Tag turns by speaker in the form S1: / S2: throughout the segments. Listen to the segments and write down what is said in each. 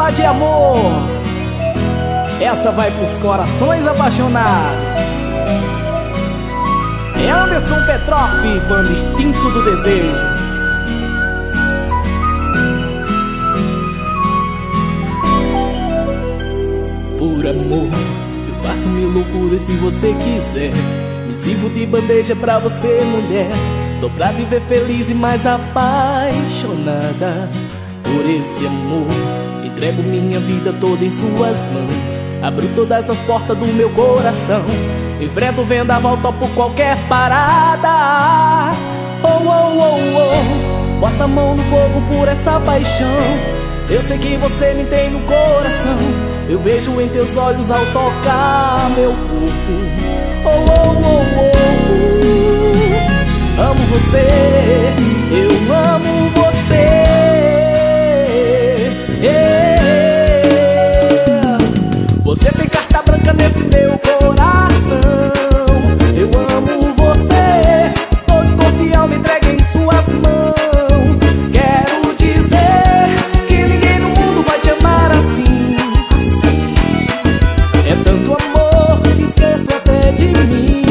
S1: falar de amor, essa vai pros corações apaixonados. É Anderson Petroff, banda Instinto do Desejo. Por amor, eu faço mil loucuras se você quiser. Me sirvo de bandeja pra você, mulher. Sou pra te ver feliz e mais apaixonada. Por esse amor, entrego minha vida toda em suas mãos. Abro todas as portas do meu coração. Enfrento vendaval, topo qualquer parada. Oh, oh, oh, oh. Bota a mão no fogo por essa paixão. Eu sei que você me tem no coração. Eu vejo em teus olhos ao tocar meu corpo. Oh, oh, oh, oh, oh. Amo você, eu amo você. Você tem carta branca nesse meu coração. Eu amo você, todo corpo e alma entregue em suas mãos. Quero dizer que ninguém no mundo vai te amar assim. É tanto amor que esqueço até de mim.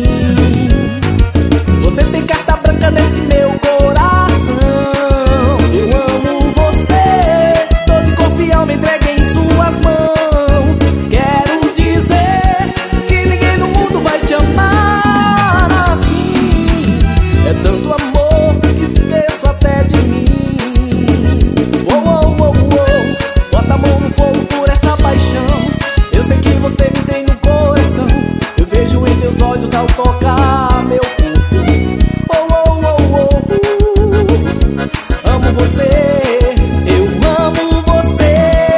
S1: Você tem carta branca nesse meu coração. Eu amo você, todo corpo e alma entregue em suas mãos. Quero dizer que ninguém no mundo vai te amar assim. É tanto amor que esqueço até de mim. Oh, oh, oh, oh. Bota a mão no fogo por essa paixão. Eu sei que você me tem no coração. Eu vejo em teus olhos ao tocar meu corpo. Oh, oh, oh, oh, amo você, eu amo você.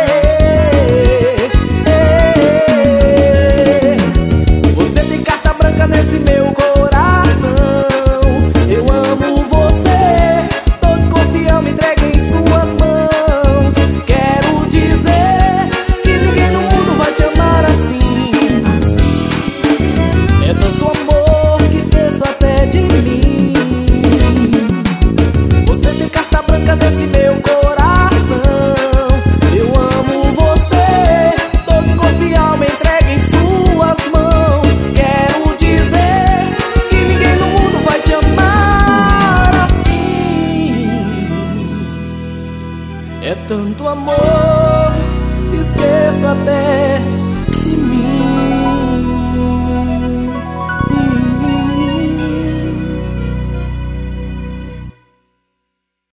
S1: Você tem carta branca nesse meu coração. Eu amo você, todo corpo e alma entregue em suas mãos. Quero dizer que ninguém no mundo vai te amar assim. É tanto amor que esqueço até de mim. Você tem carta branca nesse meu coração. Eu amo você, todo corpo e alma entregue em suas mãos. Quero dizer que ninguém no mundo vai te amar assim. É tanto amor que esqueço até de mim.